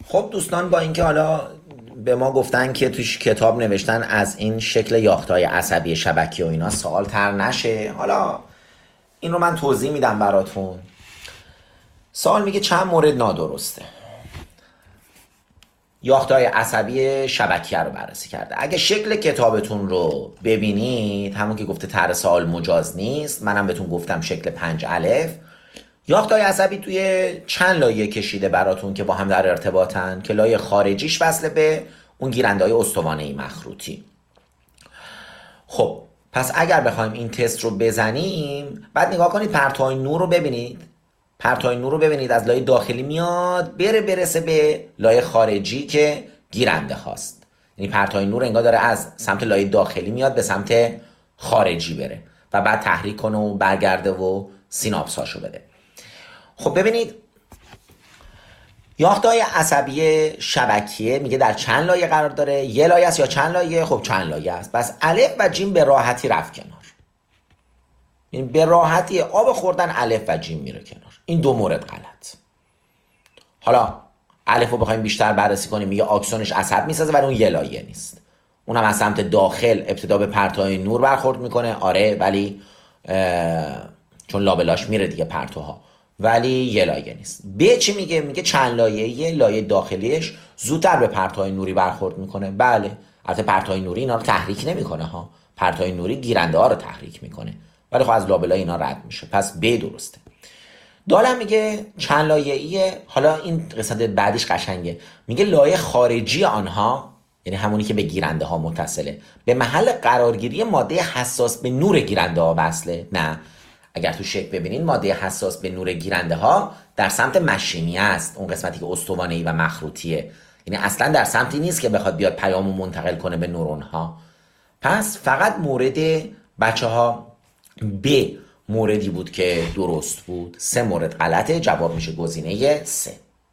خب دوستان، با اینکه حالا به ما گفتن که توش کتاب نوشتن از این شکل یافتهای عصبی شبکی و اینا سوال تر نشه، حالا این رو من توضیح میدم براتون. سوال میگه چند مورد نادرسته. یافتهای عصبی شبکیه رو بررسی کرده. اگه شکل کتابتون رو ببینید، همون که گفته طرح سوال مجاز نیست، منم بهتون گفتم شکل 5 الف. یافتهای عصبی توی چند لایه کشیده براتون که با هم در ارتباطن، که لایه خارجیش وصله به اون گیرنده‌های استوانه‌ای مخروطی. خب پس اگر بخوایم این تست رو بزنیم، بعد نگاه کنید پرتوهای نور رو ببینید. پرتوهای نور رو ببینید از لایه داخلی میاد برسه به لایه خارجی که گیرنده هاست. یعنی پرتوهای نور انگار داره از سمت لایه داخلی میاد به سمت خارجی بره و بعد تحریک کنه و برگرده و سیناپساشو بده. خب ببینید یافتهای عصبی شبکیه میگه در چند لایه قرار داره؟ یه لایه است یا چند لایه؟ خب چند لایه است. پس الف و جیم به راحتی رفت کنار. این به راحتی آب خوردن الف و جیم میره کنار. این دو مورد غلط. حالا الف رو بخوایم بیشتر بررسی کنیم، میگه آکسونش عصب میسازه ولی اون یه لایه نیست. اونم از سمت داخل ابتدا به پرتوهای نور برخورد میکنه، آره، ولی چون لابلاش میره دیگه پرتوها، ولی یه لایه نیست. ب چی میگه؟ میگه چند لایه. یه لایه داخلیش زودتر به پرتوهای نوری برخورد میکنه. بله، البته پرتوهای نوری اینا رو تحریک نمیکنه ها، پرتوهای نوری گیرنده ها رو تحریک میکنه، ولی خب از لابلای اینا رد میشه. پس ب درسته. دالم میگه چند لایه‌ایه. حالا این قسمت بعدیش قشنگه، میگه لایه خارجی آنها، یعنی همونی که به گیرنده ها متصله، به محل قرارگیری ماده حساس به نور گیرنده ها وصله. نه، اگر تو شکل ببینین ماده حساس به نور گیرنده ها در سمت مشیمی است، اون قسمتی که استوانه‌ای و مخروطیه، یعنی اصلا در سمتی نیست که بخواد بیاد پیامو منتقل کنه به نورون ها. پس فقط مورد بچه ها ب موردی بود که درست بود. 3 مورد غلطه. جواب میشه گزینه 3.